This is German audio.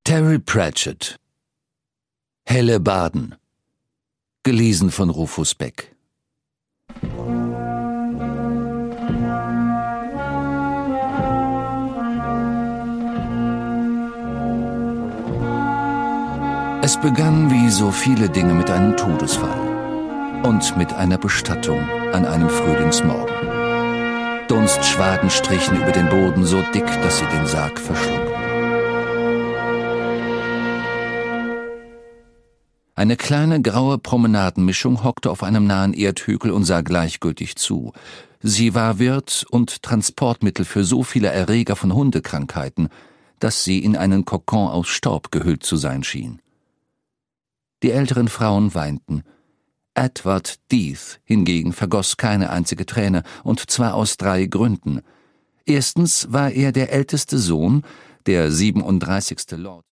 Terry Pratchett. Hellebarden. Gelesen von Rufus Beck. Es begann wie so viele Dinge mit einem Todesfall und mit einer Bestattung an einem Frühlingsmorgen. Dunstschwaden strichen über den Boden so dick, dass sie den Sarg verschlug. Eine kleine graue Promenadenmischung hockte auf einem nahen Erdhügel und sah gleichgültig zu. Sie war Wirt und Transportmittel für so viele Erreger von Hundekrankheiten, dass sie in einen Kokon aus Staub gehüllt zu sein schien. Die älteren Frauen weinten. Edward Death hingegen vergoss keine einzige Träne, und zwar aus 3 Gründen. Erstens war er der älteste Sohn, der 37. Lord